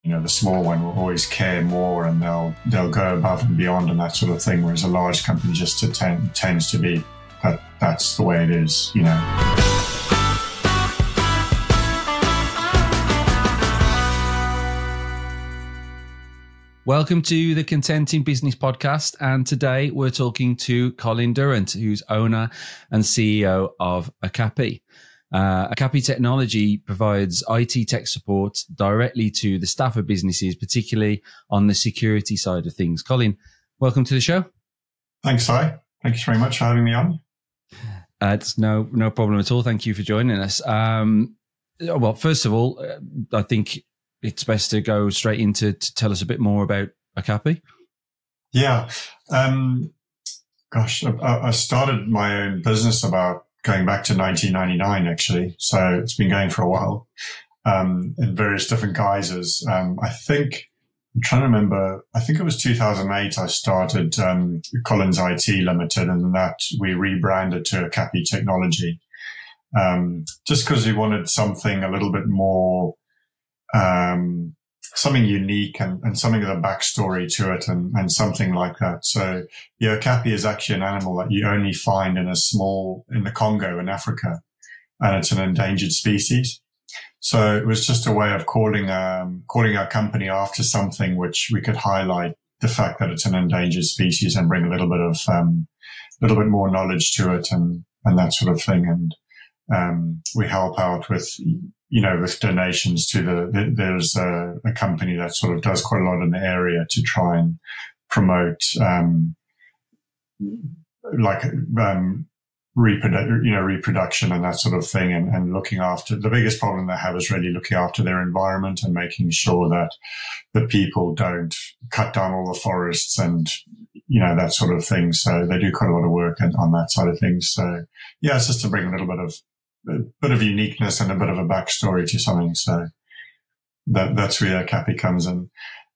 The small one will always care more, and they'll go above and beyond and that sort of thing, whereas a large company just tends to be that's the way it is. Welcome to the Contenting Business Podcast, and today we're talking to Colin Durrant, who's owner and CEO of Okapi. Okapi Technology provides IT tech support directly to the staff of businesses, particularly on the security side of things. Colin, welcome to the show. Thanks, Si. Thanks very much for having me on. It's no problem at all. Thank you for joining us. Well, first of all, I think it's best to go straight into to tell us a bit more about Okapi. Yeah. I started my own business going back to 1999, actually. So it's been going for a while, in various different guises. I'm trying to remember, I think it was 2008 I started Collins IT Limited, and that we rebranded to Okapi Technology, just because we wanted something a little bit more, something unique and something with a backstory to it and something like that. So, Okapi is actually an animal that you only find in the Congo in Africa, and it's an endangered species. So it was just a way of calling our company after something which we could highlight the fact that it's an endangered species and bring a little bit more knowledge to it and that sort of thing. And we help out with donations to there's a company that sort of does quite a lot in the area to try and promote, reproduction and that sort of thing, and looking after. The biggest problem they have is really looking after their environment and making sure that the people don't cut down all the forests and, that sort of thing. So they do quite a lot of work on that side of things. So yeah, it's just to bring a bit of uniqueness and a bit of a backstory to something. So that's where Okapi comes in.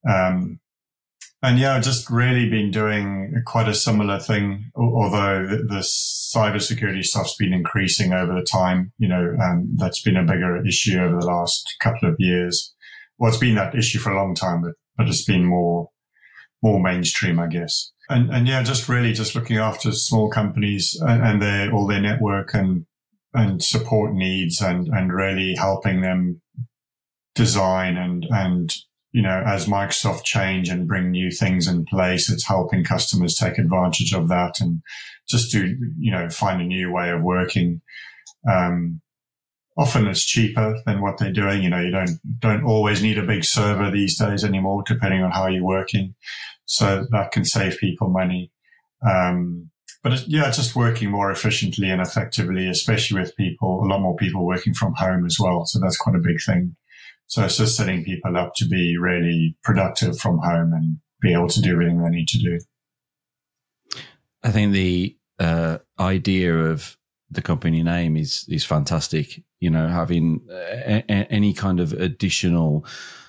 Just really been doing quite a similar thing, although the cybersecurity stuff's been increasing over the time. That's been a bigger issue over the last couple of years. Well, it's been that issue for a long time, but it's been more mainstream, I guess. Just looking after small companies and all their network and support needs and really helping them design and as Microsoft change and bring new things in place, it's helping customers take advantage of that and just to, find a new way of working. Often it's cheaper than what they're doing. You don't always need a big server these days anymore, depending on how you're working. So that can save people money. But just working more efficiently and effectively, especially with a lot more people working from home as well. So that's quite a big thing. So it's just setting people up to be really productive from home and be able to do everything they need to do. I think the idea of the company name is fantastic. Having any kind of additional,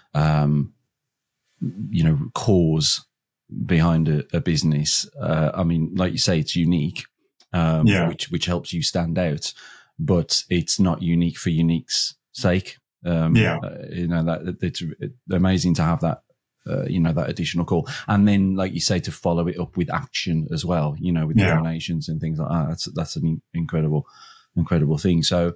cause behind a business. Like you say, it's unique, which helps you stand out, but it's not unique for unique's sake. That it's amazing to have that, that additional call. And then, like you say, to follow it up with action as well, with donations and things like that. That's an incredible thing. So,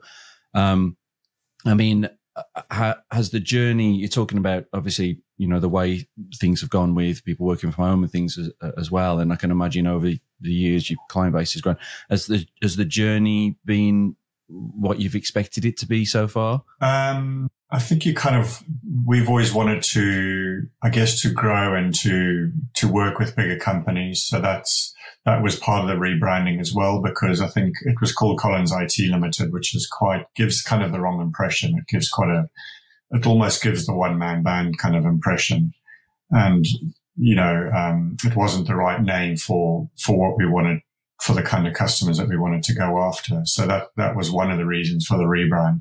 has the journey you're talking about, obviously, the way things have gone with people working from home and things as well. And I can imagine over the years, your client base has grown. Has the journey been what you've expected it to be so far? I think we've always wanted to grow and to work with bigger companies. So that was part of the rebranding as well, because I think it was called Collins IT Limited, which gives kind of the wrong impression. It gives it almost gives the one-man band kind of impression. And, it wasn't the right name for what we wanted, for the kind of customers that we wanted to go after. So that was one of the reasons for the rebrand.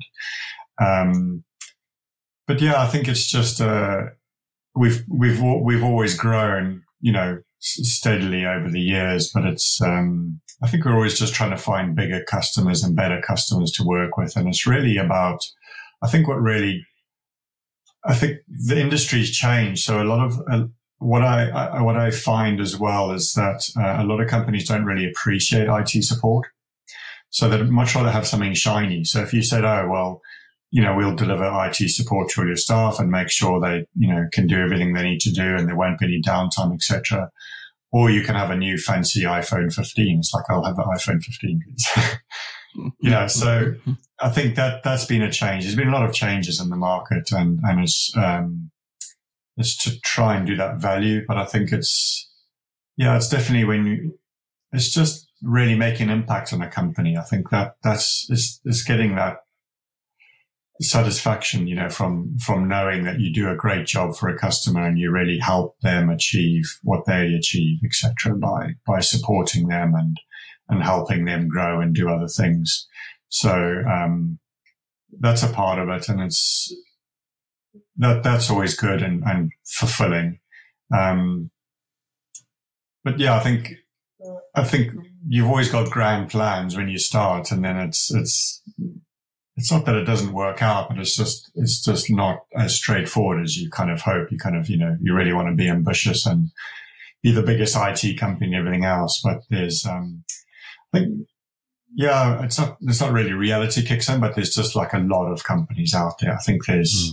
I think it's just, we've always grown, steadily over the years, but it's, I think we're always just trying to find bigger customers and better customers to work with. And it's really about, I think what really, I think the industry's changed. So a lot of what I find as well is that a lot of companies don't really appreciate IT support. So they'd much rather have something shiny. So if you said, oh, well, we'll deliver IT support to all your staff and make sure they, can do everything they need to do and there won't be any downtime, etc. Or you can have a new fancy iPhone 15. It's like, I'll have the iPhone 15, please. So I think that's been a change. There's been a lot of changes in the market and it's to try and do that value. But I think it's definitely it's just really making an impact on a company. I think that's getting that satisfaction, from knowing that you do a great job for a customer and you really help them achieve what they achieve, etc., by supporting them and helping them grow and do other things. So that's a part of it, and it's that's always good and fulfilling. But yeah, I think you've always got grand plans when you start, and then it's not that it doesn't work out, but it's just not as straightforward as you kind of hope. You kind of, you really want to be ambitious and be the biggest IT company and everything else. But there's, I think, yeah, it's not really reality kicks in, but there's just like a lot of companies out there. I think there's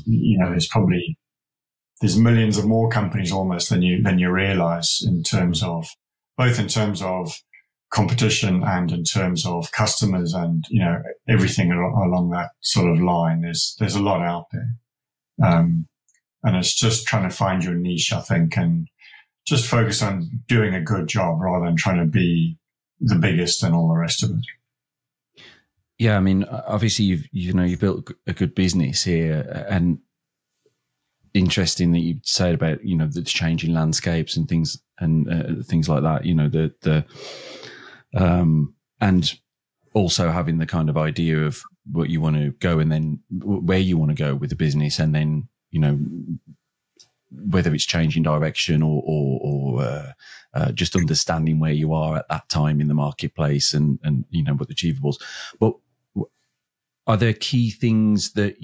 millions of more companies almost than you realize in terms of competition and in terms of customers and, everything along that sort of line. There's a lot out there. And it's just trying to find your niche, I think, and just focus on doing a good job rather than trying to be the biggest and all the rest of it. Yeah. I mean, obviously you've built a good business here, and interesting that you said about, the changing landscapes and things and things like that, and also having the kind of idea of what you want to go and then where you want to go with the business, and then, whether it's changing direction or just understanding where you are at that time in the marketplace and what the achievables. But are there key things that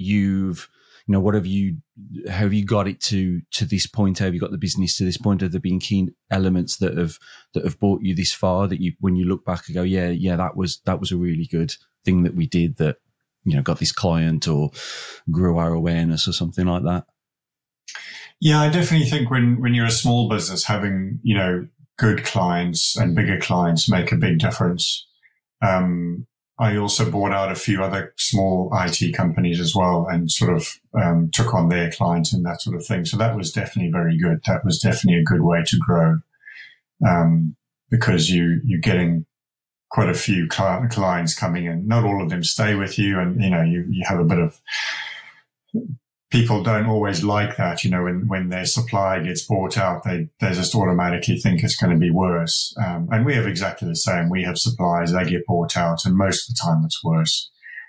how have you got it to this point? How have you got the business to this point? Have there been key elements that have brought you this far that when you look back and go, yeah, that was a really good thing that we did that, got this client or grew our awareness or something like that? Yeah, I definitely think when you're a small business, having, good clients and bigger clients make a big difference. I also bought out a few other small IT companies as well and sort of took on their clients and that sort of thing. So that was definitely very good. That was definitely a good way to grow because you're getting quite a few clients coming in. Not all of them stay with you, and you have a bit of people don't always like that. When their supply gets bought out, they just automatically think it's going to be worse. And we have exactly the same. We have suppliers, they get bought out, and most of the time it's worse.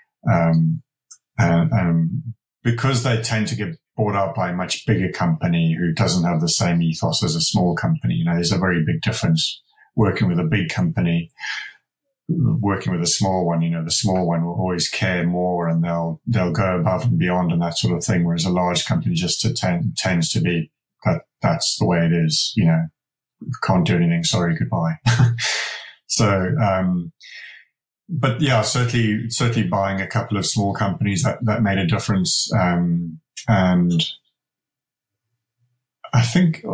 And because they tend to get bought out by a much bigger company who doesn't have the same ethos as a small company, there's a very big difference working with a big company, working with a small one. The small one will always care more and they'll go above and beyond and that sort of thing. Whereas a large company just tends to be that's the way it is. Can't do anything. Sorry, goodbye. So, but yeah, certainly buying a couple of small companies that made a difference. And I think,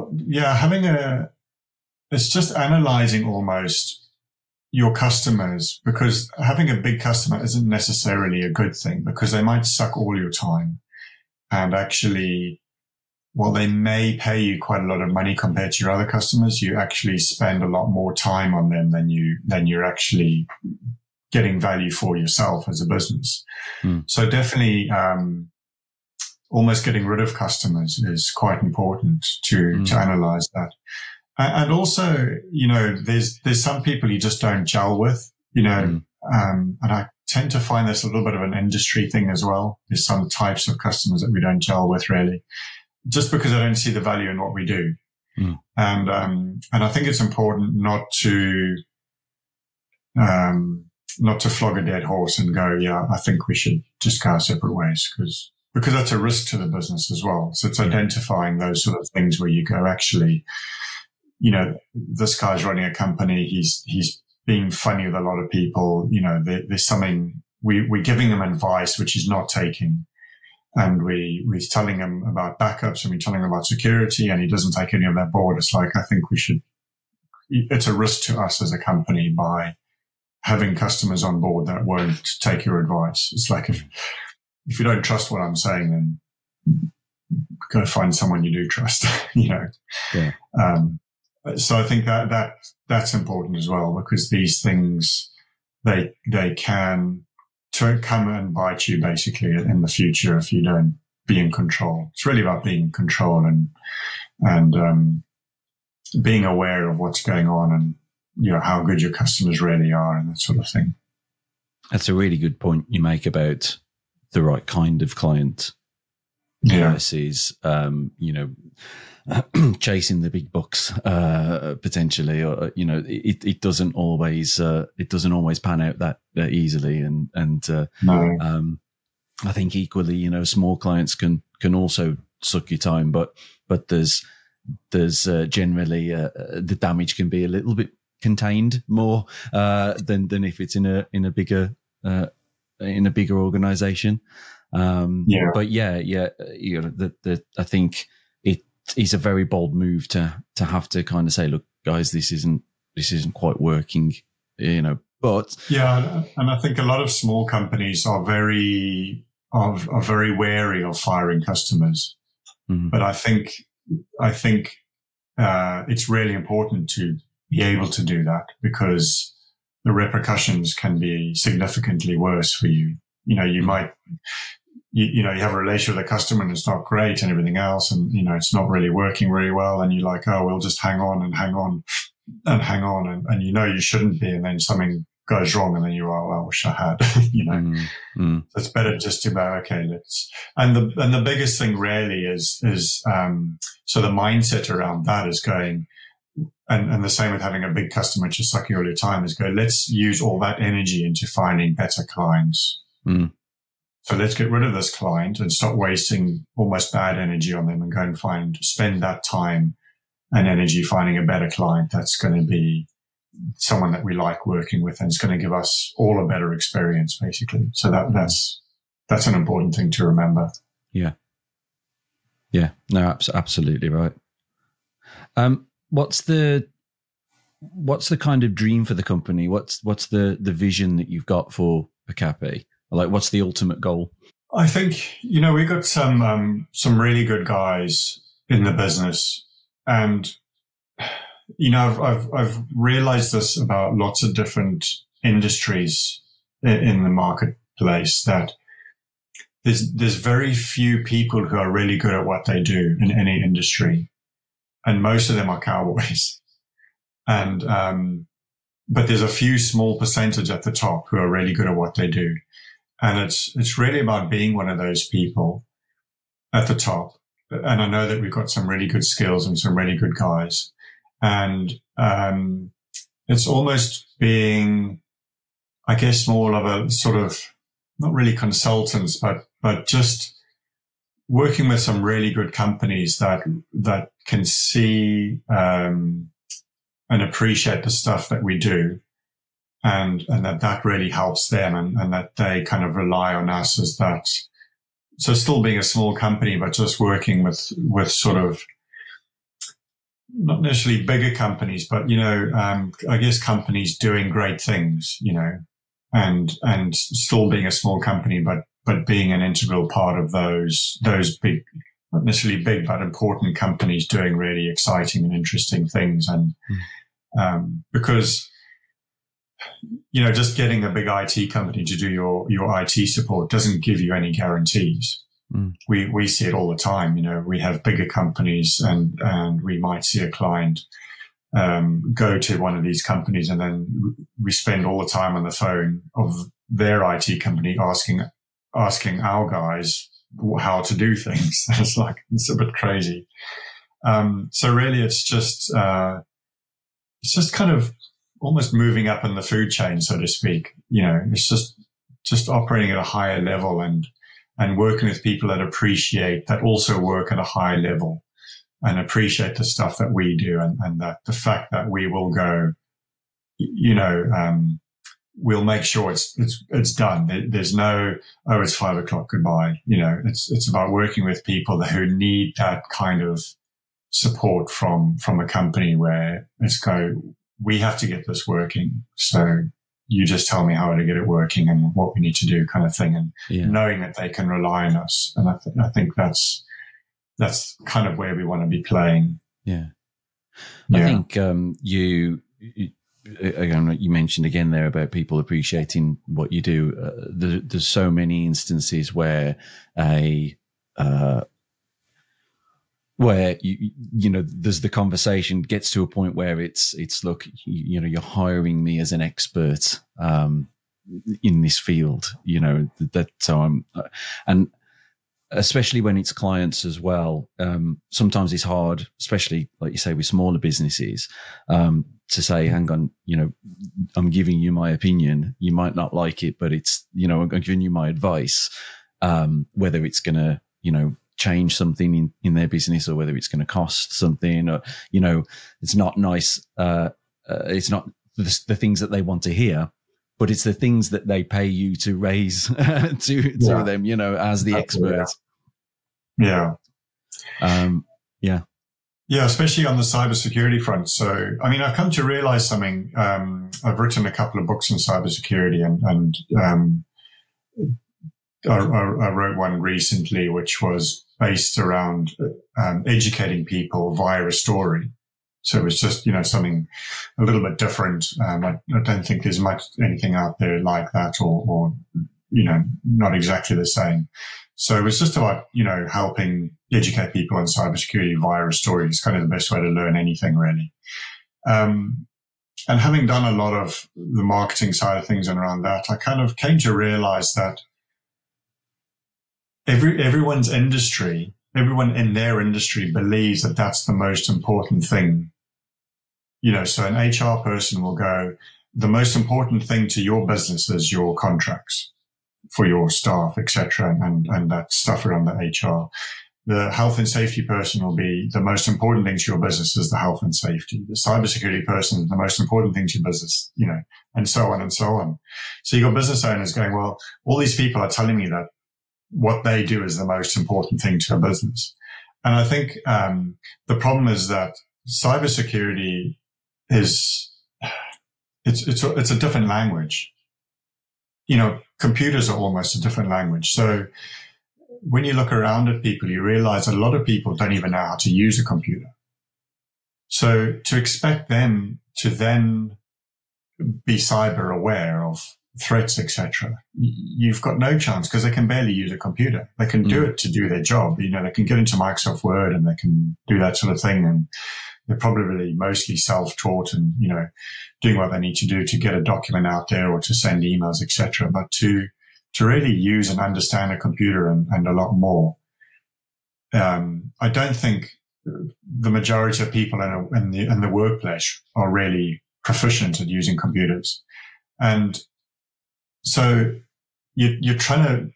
it's just analyzing almost your customers, because having a big customer isn't necessarily a good thing because they might suck all your time. And actually, while they may pay you quite a lot of money compared to your other customers, you actually spend a lot more time on them than you're actually getting value for yourself as a business. So definitely, almost getting rid of customers is quite important to analyze that. And also, there's some people you just don't gel with, and I tend to find this a little bit of an industry thing as well. There's some types of customers that we don't gel with really, just because I don't see the value in what we do. And I think it's important not to flog a dead horse and go, yeah, I think we should just go our separate ways, because because that's a risk to the business as well. So it's identifying those sort of things where you go, actually, you know, this guy's running a company. He's being funny with a lot of people. You know, there's something, we're giving them advice which he's not taking. And we're telling him about backups and we're telling him about security, and he doesn't take any of that board. It's like, I think it's a risk to us as a company by having customers on board that won't take your advice. It's like, if you don't trust what I'm saying, then go find someone you do trust, you know? Yeah. So I think that's important as well, because these things, they can come and bite you basically in the future if you don't be in control. It's really about being in control and being aware of what's going on and, you know, how good your customers really are and that sort of thing. That's a really good point you make about the right kind of client versus, you know, chasing the big bucks, potentially, or, you know, it doesn't always pan out that easily. And No. I think equally, you know, small clients can also suck your time, but there's generally, the damage can be a little bit contained more, than if it's in a bigger organization. But you know, I think it's a very bold move to have to kind of say, look, guys, this isn't quite working, you know. But and I think a lot of small companies are very wary of firing customers. Mm-hmm. But I think it's really important to be able to do that, because the repercussions can be significantly worse for you. You know, you might, you know, you have a relationship with a customer and it's not great and everything else, and, you know, it's not really working very well, and you're like, oh, we'll just hang on, and you know you shouldn't be, and then something goes wrong, and then you are, well, I wish I had, you know. Mm-hmm. So it's better just to go, okay, and the biggest thing really is so the mindset around that is going, and the same with having a big customer just sucking all your time, is go, let's use all that energy into finding better clients. Mm. So let's get rid of this client and stop wasting almost bad energy on them, and go and spend that time and energy finding a better client that's going to be someone that we like working with, and it's going to give us all a better experience, basically. So that's an important thing to remember. Yeah. No, absolutely right. What's the kind of dream for the company? What's the vision that you've got for Okapi? Like, what's the ultimate goal? I think, you know, we got some really good guys in the business, and, you know, I've realized this about lots of different industries in the marketplace, that there's very few people who are really good at what they do in any industry, and most of them are cowboys. And but there's a few small percentage at the top who are really good at what they do. And it's really about being one of those people at the top. And I know that we've got some really good skills and some really good guys. And it's almost being, I guess, more of a sort of, not really consultants, but just working with some really good companies that can see and appreciate the stuff that we do. And that really helps them, and that they kind of rely on us as that. So still being a small company, but just working with sort of not necessarily bigger companies, but, you know, I guess companies doing great things, you know, and still being a small company, but being an integral part of those big, not necessarily big, but important companies doing really exciting and interesting things. And because, you know, just getting a big IT company to do your IT support doesn't give you any guarantees. Mm. We see it all the time. You know, we have bigger companies, and we might see a client go to one of these companies, and then we spend all the time on the phone of their IT company asking our guys how to do things. It's a bit crazy. So really, it's just kind of almost moving up in the food chain, so to speak. You know, it's just operating at a higher level and and working with people that appreciate, that also work at a high level and appreciate the stuff that we do, and that the fact that we will go, we'll make sure it's done. There's no, oh, it's 5 o'clock, goodbye. It's about working with people who need that kind of support from a company where we have to get this working. So you just tell me how to get it working and what we need to do, kind of thing. And knowing that they can rely on us. And I think that's kind of where we want to be playing. Yeah. I think, again, you mentioned again there about people appreciating what you do. There's so many instances where there's the conversation gets to a point where it's look, you're hiring me as an expert in this field, and especially when it's clients as well. Sometimes it's hard, especially like you say with smaller businesses, to say, hang on, I'm giving you my opinion. You might not like it, but it's, I'm giving you my advice, whether it's going to, change something in their business or whether it's going to cost something, or, it's not nice. It's not the things that they want to hear, but it's the things that they pay you to raise to them, as the expert. Yeah. Yeah, especially on the cybersecurity front. So, I mean, I've come to realize something. I've written a couple of books on cybersecurity, and I wrote one recently, which was based around educating people via a story. So it was just, something a little bit different. I don't think there's anything out there like that, or not exactly the same. So it was just about, helping educate people on cybersecurity via a story. It's kind of the best way to learn anything, really. And having done a lot of the marketing side of things and around that, I kind of came to realize that everyone in their industry believes that that's the most important thing. So an HR person will go, the most important thing to your business is your contracts for your staff, etc., and that stuff around the HR. The health and safety person will be, the most important thing to your business is the health and safety. The cybersecurity person, the most important thing to your business, and so on and so on. So you got business owners going, well, all these people are telling me that what they do is the most important thing to a business. And I think the problem is that cybersecurity it's a different language. Computers are almost a different language. So when you look around at people, you realize a lot of people don't even know how to use a computer. So to expect them to then be cyber aware of threats, etc., you've got no chance, because they can barely use a computer. They can do it to do their job. They can get into Microsoft Word and they can do that sort of thing. And they're probably mostly self-taught and, doing what they need to do to get a document out there or to send emails, etc. But to really use and understand a computer and a lot more, I don't think the majority of people in the workplace are really proficient at using computers. And so you're trying to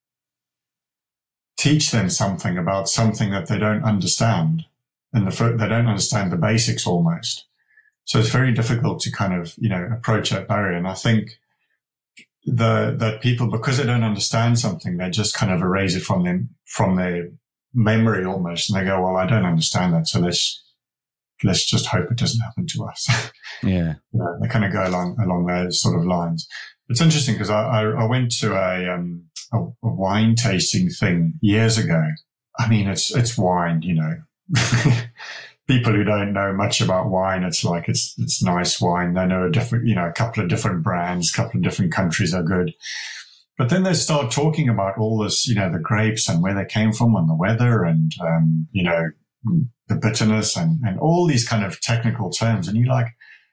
teach them something about something that they don't understand, and they don't understand the basics almost. So it's very difficult to kind of, approach that barrier. And I think that people, because they don't understand something, they just kind of erase it from their memory almost. And they go, well, I don't understand that, so let's just hope it doesn't happen to us. Yeah. They kind of go along those sort of lines. It's interesting because I went to a wine tasting thing years ago. I mean, it's wine, People who don't know much about wine, it's like it's nice wine. They know a couple of different brands, a couple of different countries are good. But then they start talking about all this, the grapes and where they came from and the weather and, the bitterness and all these kind of technical terms. And you're like,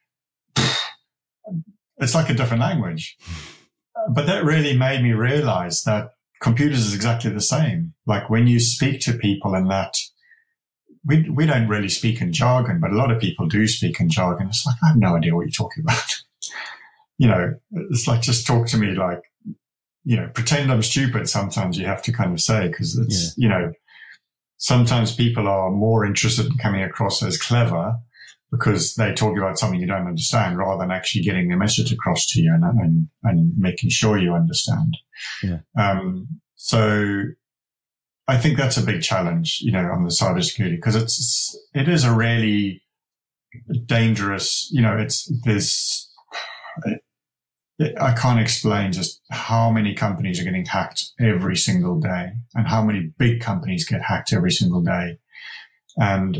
it's like a different language. But that really made me realize that computers is exactly the same. Like when you speak to people in that, we don't really speak in jargon, but a lot of people do speak in jargon. It's like, I have no idea what you're talking about. It's like, just talk to me like, pretend I'm stupid. Sometimes you have to kind of say, because it's, sometimes people are more interested in coming across as clever because they talk about something you don't understand rather than actually getting the message across to you and making sure you understand. Yeah. So I think that's a big challenge, on the cybersecurity, because it is a really dangerous, I can't explain just how many companies are getting hacked every single day and how many big companies get hacked every single day. And,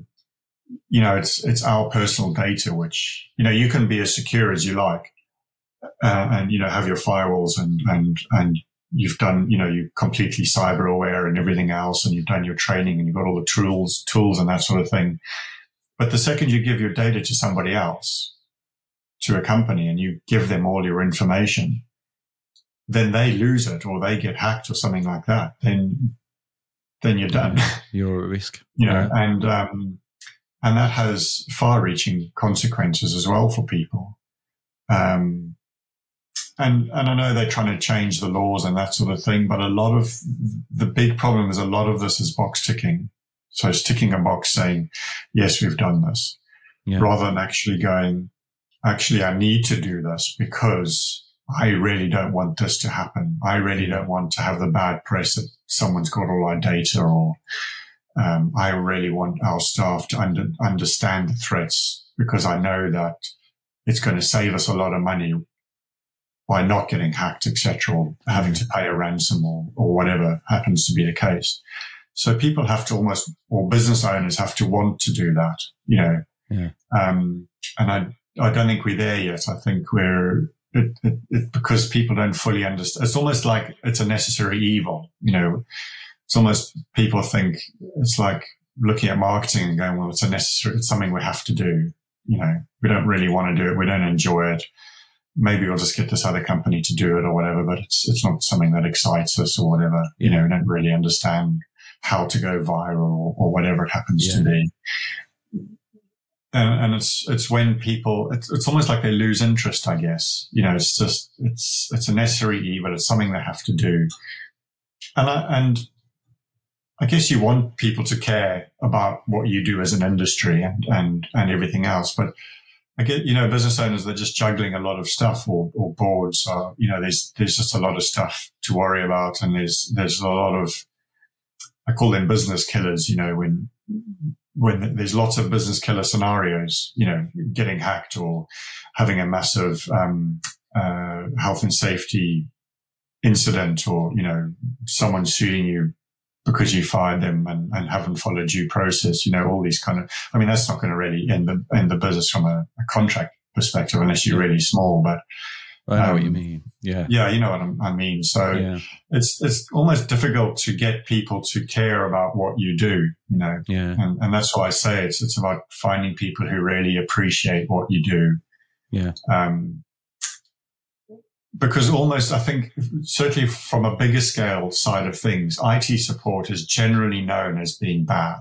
it's our personal data, which, you can be as secure as you like, and, have your firewalls and you've done, you're completely cyber aware and everything else, and you've done your training and you've got all the tools and that sort of thing. But the second you give your data to somebody else, to a company, and you give them all your information, then they lose it or they get hacked or something like that. Then you're done. You're at risk. And that has far-reaching consequences as well for people. And I know they're trying to change the laws and that sort of thing, but a lot of the big problem is a lot of this is box ticking. So it's ticking a box saying, yes, we've done this, rather than actually going, actually, I need to do this because I really don't want this to happen. I really don't want to have the bad press that someone's got all our data, or I really want our staff to understand the threats because I know that it's going to save us a lot of money by not getting hacked, etc., or having to pay a ransom or whatever happens to be the case. So people have to or business owners have to want to do that, and I don't think we're there yet. I think we're because people don't fully understand. It's almost like it's a necessary evil. It's almost people think it's like looking at marketing and going, well, it's something we have to do. We don't really want to do it. We don't enjoy it. Maybe we'll just get this other company to do it or whatever, but it's not something that excites us or whatever. We don't really understand how to go viral or whatever it happens to be. And it's when people, it's almost like they lose interest, I guess. It's just, it's a necessary evil. It's something they have to do. And I guess you want people to care about what you do as an industry and everything else. But I get, business owners, they're just juggling a lot of stuff or boards. There's just a lot of stuff to worry about. And there's a lot of, I call them business killers, when there's lots of business killer scenarios, getting hacked or having a massive health and safety incident, or, someone suing you because you fired them and haven't followed due process, all these kind of, that's not going to really end the business from a contract perspective unless you're really small, but I know what you mean. Yeah. Yeah. You know what I mean? So it's almost difficult to get people to care about what you do, Yeah. And that's why I say it's about finding people who really appreciate what you do. Yeah. Because almost, I think, certainly from a bigger scale side of things, IT support is generally known as being bad.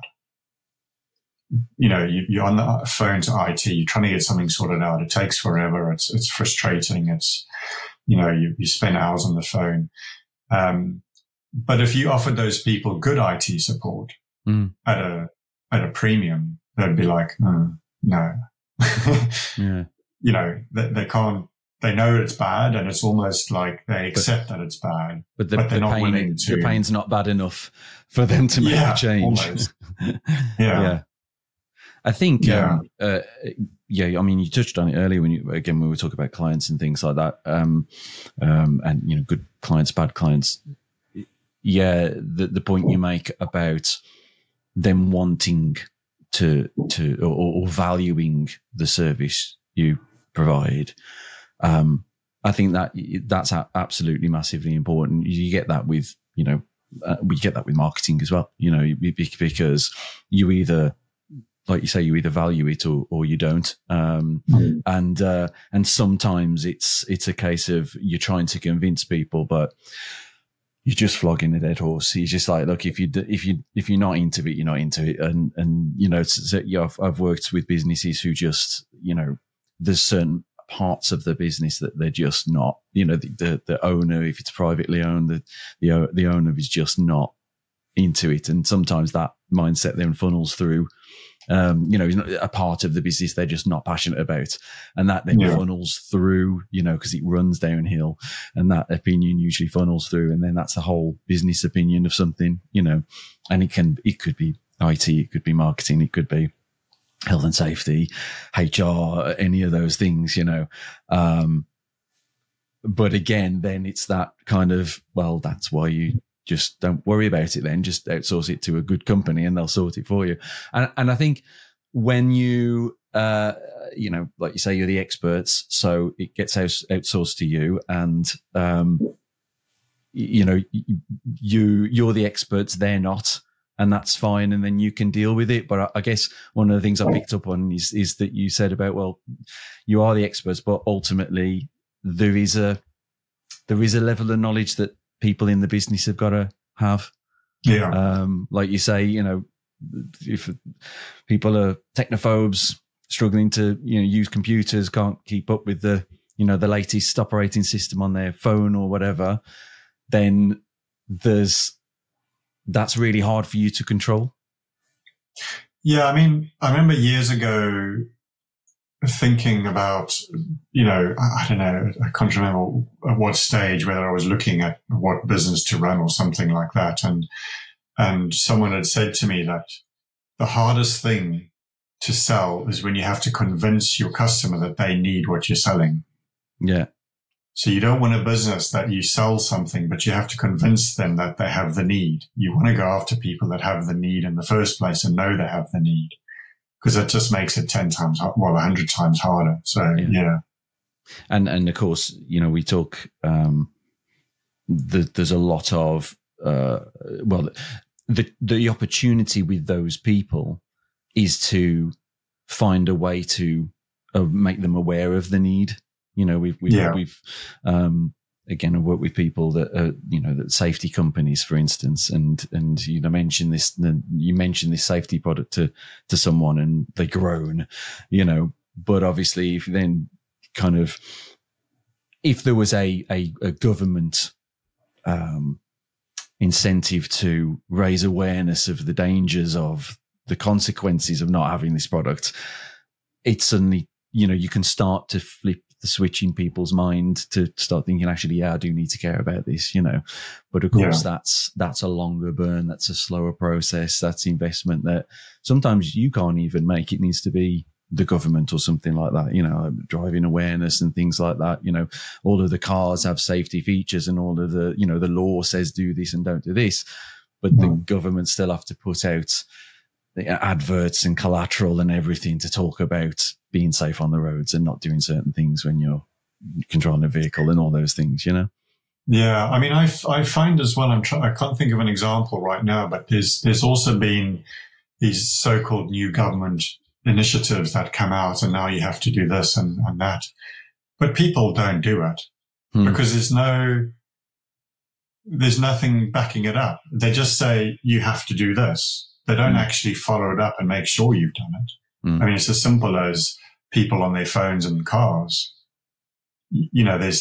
You're on the phone to IT, you're trying to get something sorted out. It takes forever. It's frustrating. It's, you spend hours on the phone. But if you offered those people good IT support at a premium, they'd be like, no. Yeah. They can't. They know it's bad, and it's almost like they accept that it's bad, but they're not willing to. The pain's not bad enough for them to make a change. Yeah. I think, you touched on it earlier when we were talking about clients and things like that, and good clients, bad clients. Yeah, the point you make about them wanting to or valuing the service you provide. I think that's absolutely massively important. You get that with, we get that with marketing as well, because you either, like you say, you either value it or you don't. And sometimes it's a case of you're trying to convince people, but you're just flogging a dead horse. You're just like, look, if you're not into it, you're not into it. And I've worked with businesses who just, there's certain parts of the business that they're just not, the owner, if it's privately owned, the owner is just not into it. And sometimes that mindset then funnels through, a part of the business they're just not passionate about. And that then funnels through, because it runs downhill, and that opinion usually funnels through. And then that's the whole business opinion of something, and it could be IT, it could be marketing, it could be health and safety, HR, any of those things, but again, then it's that kind of, well, that's why you just don't worry about it then, just outsource it to a good company and they'll sort it for you. And I think when you, like you say, you're the experts, so it gets outsourced to you, and, you're the experts, they're not, and that's fine. And then you can deal with it. But I guess one of the things I picked up on is that you said about, well, you are the experts, but ultimately there is a level of knowledge that people in the business have got to have. Yeah. Like you say, if people are technophobes, struggling to, use computers, can't keep up with the latest operating system on their phone or whatever, then that's really hard for you to control. Yeah. I mean, I remember years ago thinking about, I don't know, I can't remember at what stage, whether I was looking at what business to run or something like that. And someone had said to me that the hardest thing to sell is when you have to convince your customer that they need what you're selling. Yeah. So you don't want a business that you sell something, but you have to convince them that they have the need. You want to go after people that have the need in the first place and know they have the need, because that just makes it 100 times harder. So, yeah. And of course, we talk, there's a lot of, the opportunity with those people is to find a way to make them aware of the need. We've again, I work with people that are, that safety companies, for instance, and you mentioned this safety product to someone and they groan, but obviously if then kind of, if there was a government, incentive to raise awareness of the dangers of the consequences of not having this product, it's suddenly, you can start to flip the switch in people's mind to start thinking, actually, I do need to care about this, but of course that's a longer burn. That's a slower process. That's investment that sometimes you can't even make. It needs to be the government or something like that, driving awareness and things like that. All of the cars have safety features and all of the, the law says do this and don't do this, but the government still have to put out the adverts and collateral and everything to talk about being safe on the roads and not doing certain things when you're controlling a vehicle and all those things, Yeah. I mean, I find as well, I can't think of an example right now, but there's also been these so-called new government initiatives that come out, and now you have to do this and that, but people don't do it because there's nothing backing it up. They just say, you have to do this. They don't actually follow it up and make sure you've done it. I mean, it's as simple as people on their phones and cars. They're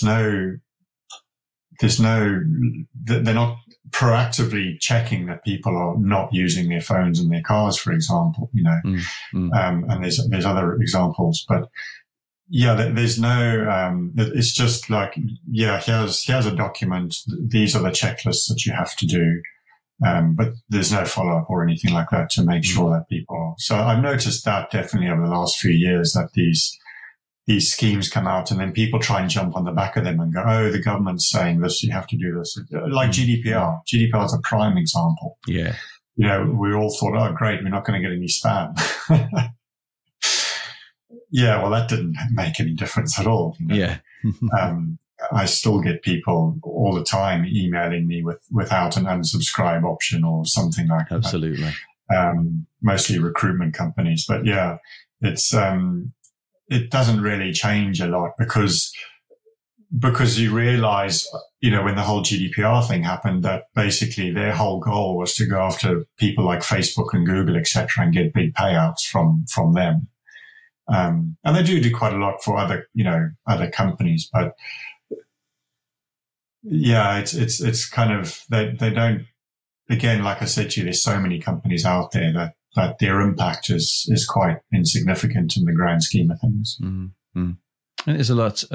not proactively checking that people are not using their phones in their cars, for example, and there's other examples, but there's no, it's just like, here's a document. These are the checklists that you have to do. But there's no follow-up or anything like that to make sure that people. So I've noticed that definitely over the last few years that these schemes come out and then people try and jump on the back of them and go, oh, the government's saying this, you have to do this. Like GDPR. GDPR is a prime example. Yeah. We all thought, oh, great, we're not going to get any spam. Yeah, well, that didn't make any difference at all. Yeah. I still get people all the time emailing me without an unsubscribe option or something like that. Absolutely. Mostly recruitment companies. But yeah, it's, it doesn't really change a lot because you realize, when the whole GDPR thing happened, that basically their whole goal was to go after people like Facebook and Google, et cetera, and get big payouts from them. And they do quite a lot for other companies, but yeah, it's kind of, they don't, again, like I said to you, there's so many companies out there that their impact is quite insignificant in the grand scheme of things. Mm-hmm. And there's a lot,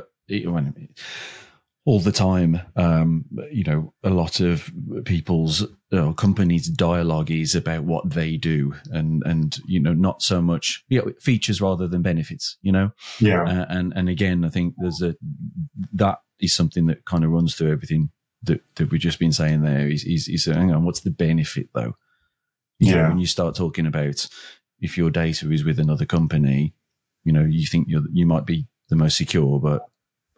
all the time, a lot of people's companies' dialogue is about what they do, and not so much features rather than benefits. Yeah. And again, I think that is something that kind of runs through everything that we've just been saying there. Is hang on, what's the benefit though? When you start talking about if your data is with another company, you think you might be the most secure, but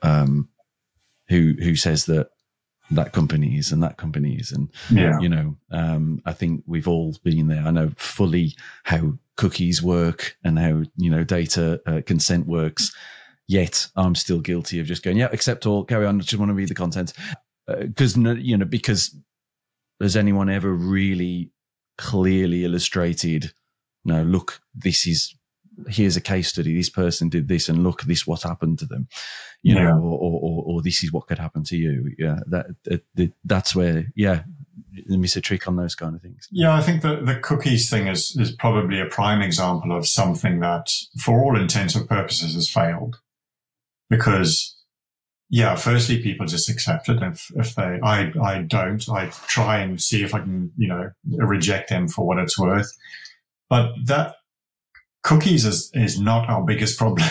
who says that company is and that company is? And, I think we've all been there. I know fully how cookies work and how, data consent works, yet I'm still guilty of just going, yeah, accept all, carry on. I just want to read the content. Because has anyone ever really clearly illustrated, no, look, here's a case study. This person did this, and look, this what happened to them, or this is what could happen to you. Yeah, that's where, miss a trick on those kind of things. Yeah, I think the cookies thing is probably a prime example of something that, for all intents and purposes, has failed. Because, firstly, people just accept it. I don't. I try and see if I can, reject them for what it's worth. But that cookies is not our biggest problem.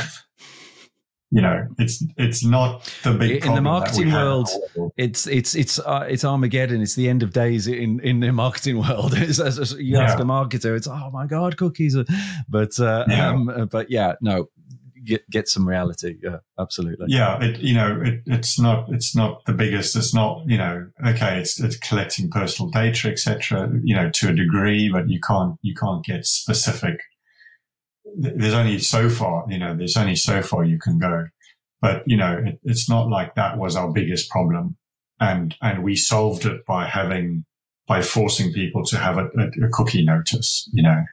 It's not the big problem. In the marketing world, it's Armageddon. It's the end of days in the marketing world. Ask a marketer, it's, oh my God, cookies. But no. Get some reality. Yeah, absolutely. Yeah. It's not the biggest. It's not, okay. It's collecting personal data, etc. To a degree, but you can't get specific. There's only so far you can go, but it's not like that was our biggest problem. And we solved it by forcing people to have a cookie notice.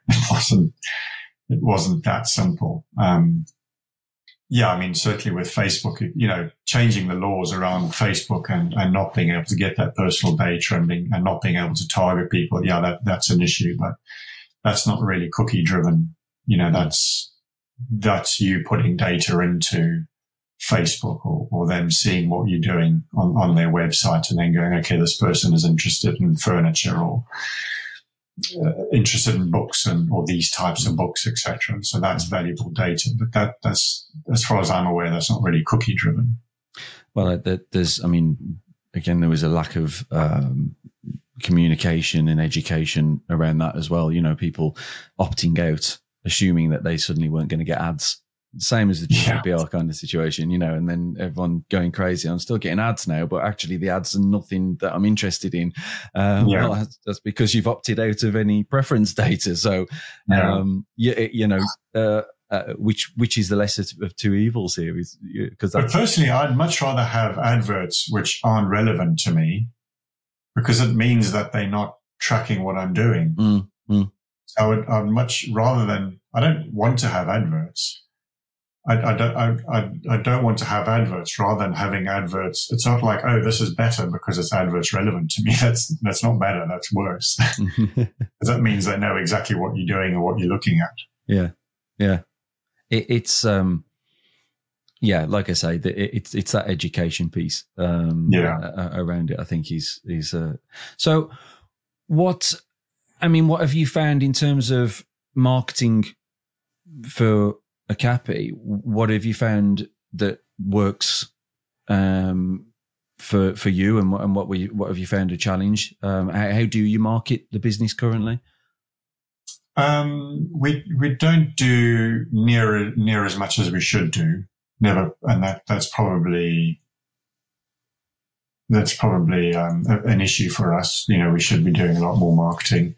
It wasn't that simple. Certainly with Facebook, changing the laws around Facebook and not being able to get that personal data and not being able to target people. Yeah, that's an issue, but that's not really cookie driven. That's you putting data into Facebook or them seeing what you're doing on their website and then going, okay, this person is interested in furniture or interested in books or these types of books, etc. So that's valuable data, but that's, as far as I'm aware, that's not really cookie driven. Well, there was a lack of communication and education around that as well. People opting out, assuming that they suddenly weren't going to get ads. Same as the GDPR kind of situation, and then everyone going crazy. I'm still getting ads now, but actually the ads are nothing that I'm interested in. Well, that's because you've opted out of any preference data. So, which is the lesser of two evils here? But personally, I'd much rather have adverts which aren't relevant to me, because it means that they're not tracking what I'm doing. So I'd much rather than, I don't want to have adverts. I don't want to have adverts rather than having adverts. It's not like, oh, this is better because it's adverts relevant to me. That's not better. That's worse. Because that means they know exactly what you're doing or what you're looking at. Yeah. Yeah. It's like I say, it's that education piece, around it, I think is so what have you found in terms of marketing for Okapi? What have you found that works for you, and what have you found a challenge? How do you market the business currently? We don't do near as much as we should do. Never, and that's probably an issue for us. We should be doing a lot more marketing.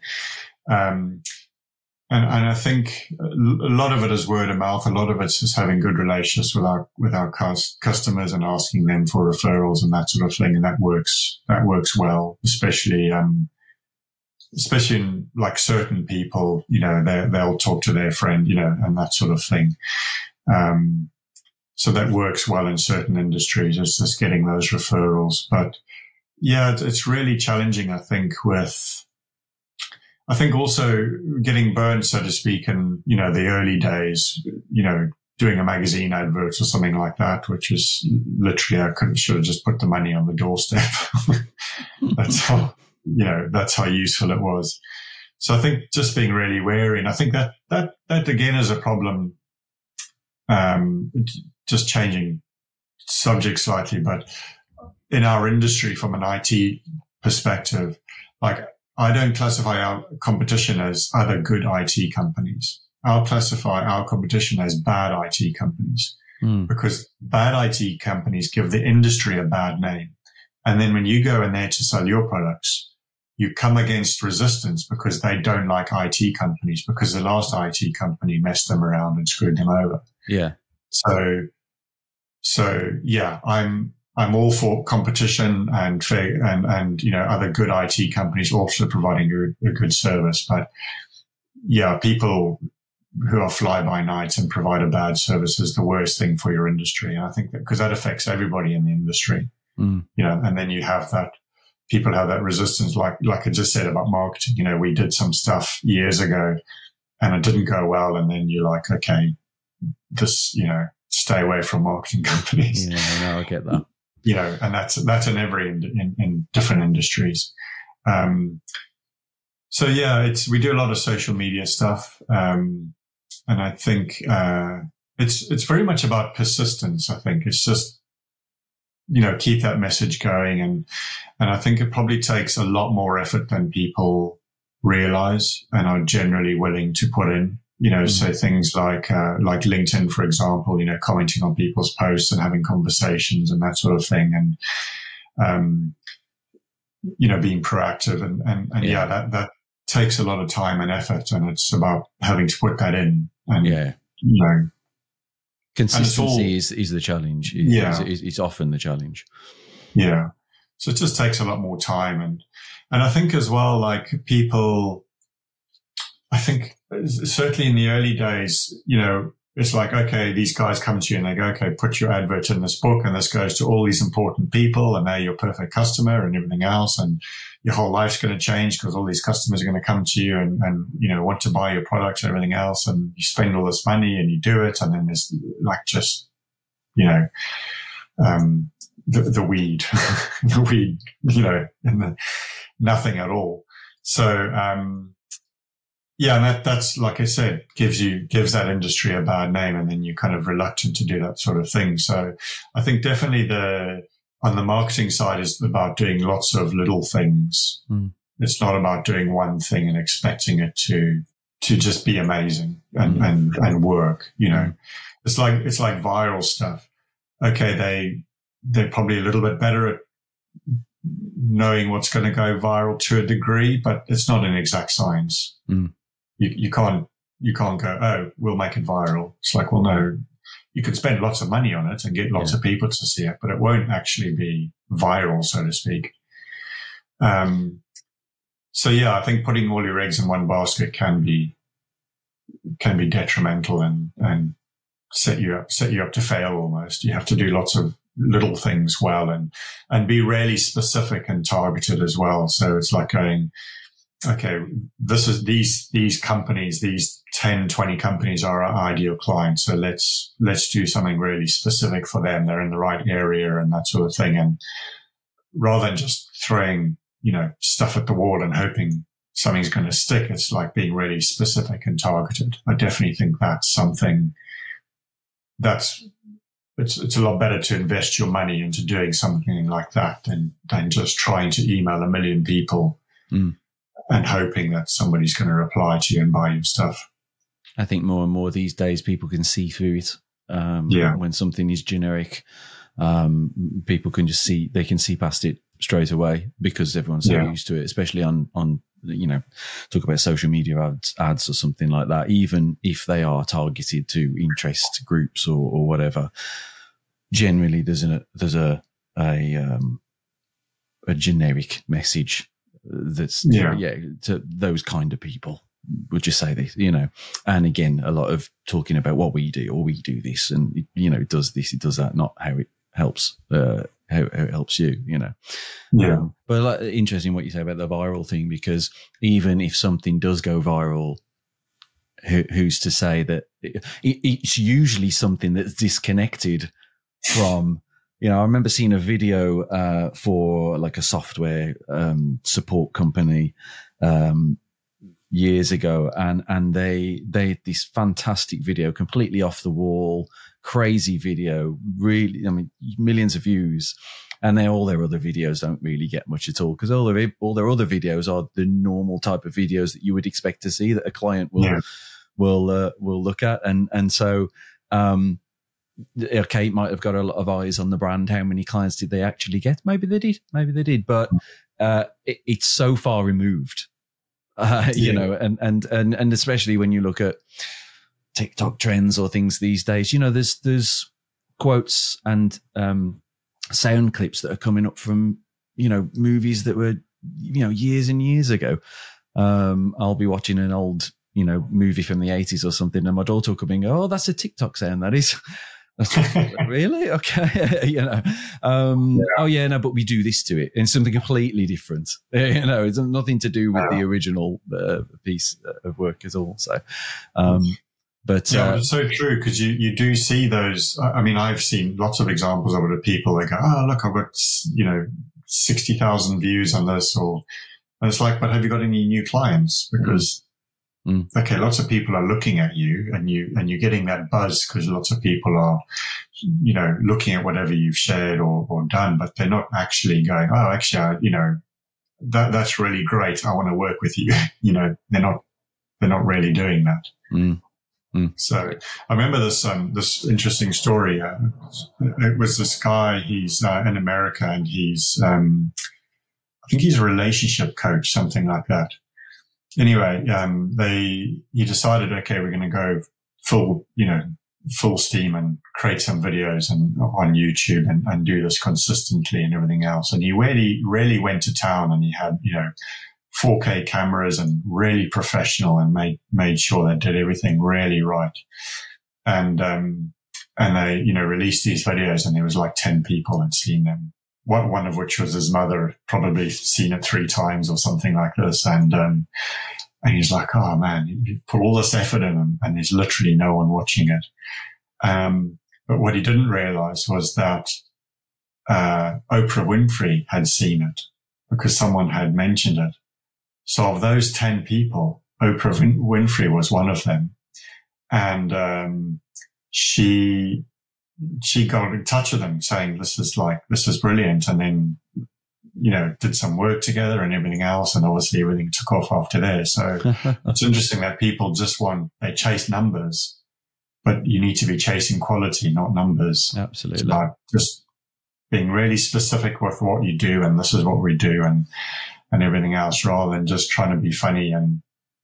And I think a lot of it is word of mouth. A lot of it's just having good relations with our customers and asking them for referrals and that sort of thing. And that works well, especially, especially in like certain people, you know, they'll talk to their friend, you know, and that sort of thing. So that works well in certain industries. It's just getting those referrals. But yeah, it's really challenging, I think, I think also getting burned, so to speak, in, you know, the early days, you know, doing a magazine advert or something like that, which is literally, should have just put the money on the doorstep. That's how useful it was. So I think just being really wary, and I think that again is a problem, just changing subject slightly, but in our industry from an IT perspective, like I don't classify our competition as other good IT companies. I'll classify our competition as bad IT companies, because bad IT companies give the industry a bad name. And then when you go in there to sell your products, you come against resistance because they don't like IT companies, because the last IT company messed them around and screwed them over. Yeah. So yeah, I'm all for competition and fair and you know, other good IT companies also providing a good service. But yeah, people who are fly by night and provide a bad service is the worst thing for your industry. And I think that because that affects everybody in the industry, you know, and then you have that, people have that resistance, like I just said about marketing. You know, we did some stuff years ago and it didn't go well. And then you're like, okay, this, you know, stay away from marketing companies. Yeah, no, I get that. You know, and that's in in different industries. So yeah, we do a lot of social media stuff. And I think, it's very much about persistence. I think it's just, you know, keep that message going. And I think it probably takes a lot more effort than people realize and are generally willing to put in. You know, so things like LinkedIn, for example, you know, commenting on people's posts and having conversations and that sort of thing. And, you know, being proactive and yeah, that takes a lot of time and effort, and it's about having to put that in. And, you know, consistency is the challenge. It's often the challenge. Yeah. So it just takes a lot more time. And I think as well, like people, I think certainly in the early days, you know, it's like, okay, these guys come to you and they go, okay, put your advert in this book and this goes to all these important people and they're your perfect customer and everything else. And your whole life's going to change because all these customers are going to come to you and, you know, want to buy your products and everything else. And you spend all this money and you do it. And then there's like just, you know, the weed, you know, and nothing at all. So, yeah, and that's, like I said, gives that industry a bad name, and then you're kind of reluctant to do that sort of thing. So I think definitely on the marketing side is about doing lots of little things. It's not about doing one thing and expecting it to just be amazing and work, you know. It's like viral stuff. Okay, they're probably a little bit better at knowing what's going to go viral to a degree, but it's not an exact science. You can't go, oh, we'll make it viral. It's like, well, no, you could spend lots of money on it and get lots of people to see it, but it won't actually be viral, so to speak. So yeah, I think putting all your eggs in one basket can be detrimental and set you up to fail almost. You have to do lots of little things well and be really specific and targeted as well. So it's like going, okay, this is these companies, these 10, 20 companies are our ideal clients. So let's do something really specific for them. They're in the right area and that sort of thing. And rather than just throwing, you know, stuff at the wall and hoping something's going to stick, it's like being really specific and targeted. I definitely think that's something it's a lot better to invest your money into doing something like that than just trying to email a million people and hoping that somebody's going to reply to you and buy your stuff. I think more and more these days people can see through it. When something is generic, people can just see past it straight away because everyone's so used to it, especially on, you know, talk about social media ads or something like that, even if they are targeted to interest groups or whatever. Generally there's a generic message that's to those kind of people. Would just say this, and again, a lot of talking about what we do, or we do this, and it does this, it does that, not how it helps, how it helps you, Yeah. But interesting what you say about the viral thing, because even if something does go viral, who's to say that it's usually something that's disconnected from. I remember seeing a video for like a software support company. Years ago, and they had this fantastic video, completely off the wall, crazy video, really, millions of views, and all their other videos don't really get much at all, because all their other videos are the normal type of videos that you would expect to see that a client will look at, and so okay, might have got a lot of eyes on the brand. How many clients did they actually get? Maybe they did, but it's so far removed. And especially when you look at TikTok trends or things these days, there's quotes and sound clips that are coming up from movies that were years and years ago. I'll be watching an old movie from the 80s or something, and my daughter will come in and go, "Oh, that's a TikTok sound, that is." Really? Okay. Oh yeah, no, but we do this to it, and something completely different. It's nothing to do with the original piece of work at all. So, but it's so true, because you do see those. I mean, I've seen lots of examples of it, of people that go, "Oh, look, I've got 60,000 views on this," and it's like, but have you got any new clients? Because okay, lots of people are looking at you, and you're getting that buzz because lots of people are, looking at whatever you've shared or done, but they're not actually going, "Oh, actually, that's really great. I want to work with you." They're not really doing that. So I remember this interesting story. It was this guy. He's in America, and he's I think he's a relationship coach, something like that. Anyway, he decided, okay, we're going to go full steam and create some videos on YouTube and do this consistently and everything else. And he really went to town, and he had, 4K cameras and really professional, and made sure they did everything really right. And they, released these videos, and there was like 10 people had seen them. One of which was his mother, probably seen it 3 times or something like this. And he's like, "Oh man, you put all this effort in, and there's literally no one watching it." But what he didn't realize was that Oprah Winfrey had seen it, because someone had mentioned it. So of those 10 people, Oprah Winfrey was one of them. And she got in touch with them saying, this is brilliant. And then, did some work together and everything else. And obviously everything took off after there. So it's interesting that people they chase numbers, but you need to be chasing quality, not numbers. Absolutely. It's about just being really specific with what you do, and this is what we do, and everything else, rather than just trying to be funny and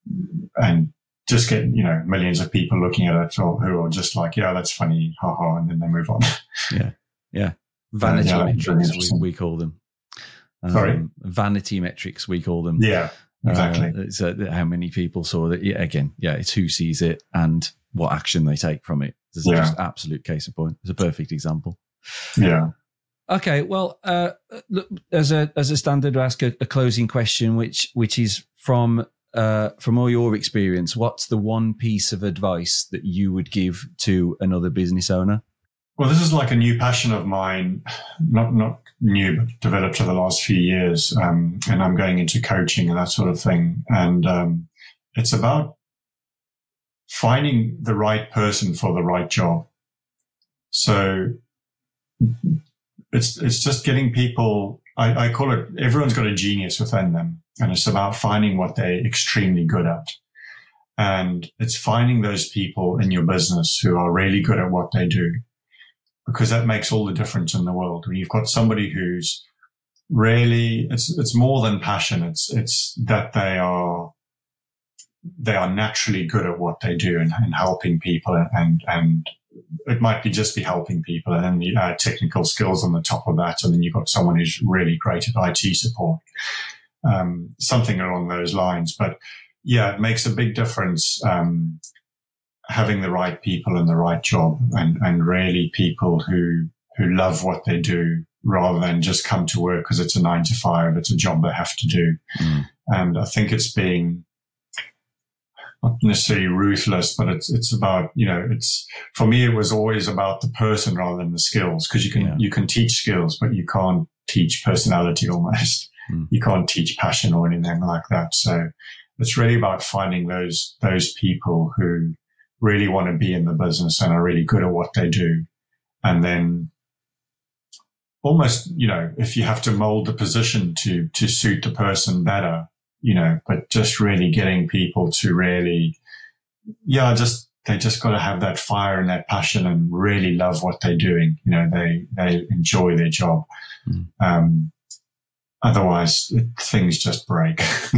just get, millions of people looking at it, or who are just like, "Yeah, that's funny, haha," and then they move on. Yeah. Vanity metrics, we call them. Sorry? Vanity metrics, we call them. Yeah, exactly. It's how many people saw that. Yeah, again, it's who sees it and what action they take from it. It's just absolute case in point. It's a perfect example. Yeah. Okay, well, look, as a standard, ask a closing question, which is from all your experience, what's the one piece of advice that you would give to another business owner? Well, this is like a new passion of mine, not new, but developed over the last few years. And I'm going into coaching and that sort of thing. And it's about finding the right person for the right job. So it's just getting people, I call it, everyone's got a genius within them. And it's about finding what they're extremely good at. And it's finding those people in your business who are really good at what they do, because that makes all the difference in the world. When you've got somebody who's really, it's more than passion. It's that they are naturally good at what they do and helping people, and it might be just be helping people, and then you add technical skills on the top of that, and then you've got someone who's really great at IT support. something along those lines. But yeah, it makes a big difference having the right people in the right job, and really people who love what they do, rather than just come to work because it's a 9 to 5. It's a job they have to do. And I think it's being not necessarily ruthless, but it's about, it's, for me, it was always about the person rather than the skills, because you can teach skills, but you can't teach personality almost. You can't teach passion or anything like that. So it's really about finding those people who really want to be in the business and are really good at what they do. And then almost, if you have to mold the position to suit the person better, but just really getting people to really, they just got to have that fire and that passion and really love what they're doing. They enjoy their job. Otherwise things just break.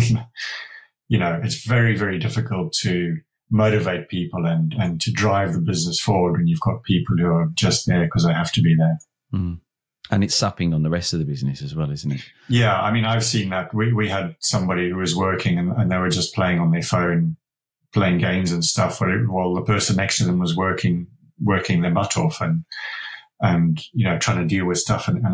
It's very, very difficult to motivate people and to drive the business forward when you've got people who are just there because they have to be there. And it's sapping on the rest of the business as well, isn't it? Yeah. I mean, I've seen that. We had somebody who was working and they were just playing on their phone, playing games and stuff while the person next to them was working their butt off and trying to deal with stuff. And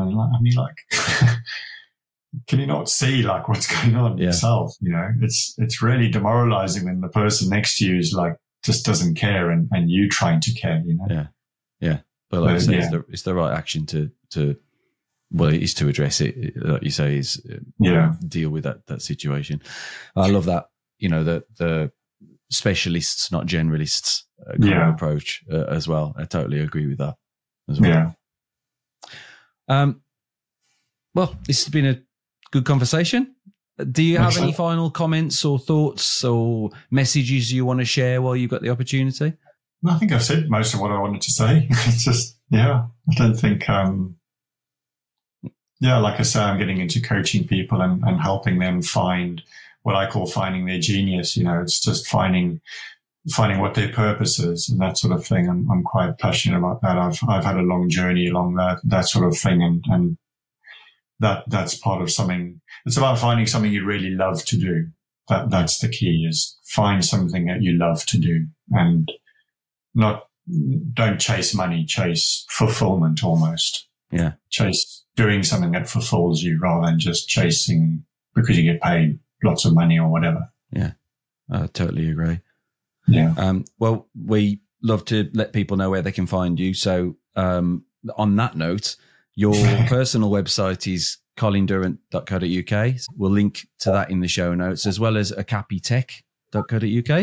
can you not see like what's going on yourself? It's really demoralizing when the person next to you is like, just doesn't care and you trying to care, Yeah. But like you say, it's the right action to it is to address it, like you say, is deal with that situation. I love that, the specialists, not generalists kind of approach as well. I totally agree with that as well. Yeah. Well, this has been a good conversation. Do you have any final comments or thoughts or messages you want to share while you've got the opportunity? I think I've said most of what I wanted to say. It's just, I don't think, like I say, I'm getting into coaching people and helping them find what I call finding their genius. It's just finding what their purpose is and that sort of thing. I'm quite passionate about that. I've had a long journey along that sort of thing, and that's part of something. It's about finding something you really love to do. That's the key, is find something that you love to do and don't chase money, chase fulfillment almost. Yeah. Chase doing something that fulfills you rather than just chasing because you get paid lots of money or whatever. Yeah. I totally agree. Yeah. Well, we love to let people know where they can find you. So, on that note, your personal website is colindurant.co.uk. We'll link to that in the show notes, as well as acapitech.co.uk.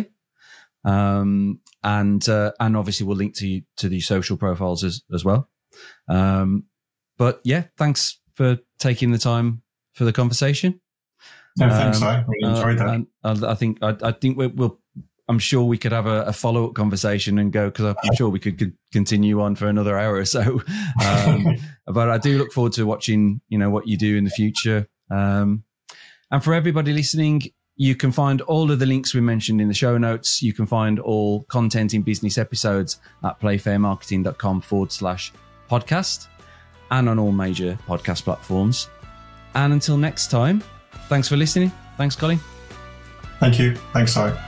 And obviously we'll link to the social profiles as well. But yeah, thanks for taking the time for the conversation. No, thanks. I really enjoyed that. And I think we'll. I'm sure we could have a follow-up conversation and go, because I'm sure we could continue on for another hour or so. But I do look forward to watching, what you do in the future. And for everybody listening, you can find all of the links we mentioned in the show notes. You can find all content in business episodes at playfairmarketing.com/podcast and on all major podcast platforms. And until next time, thanks for listening. Thanks, Colin. Thank you. Thanks, Si.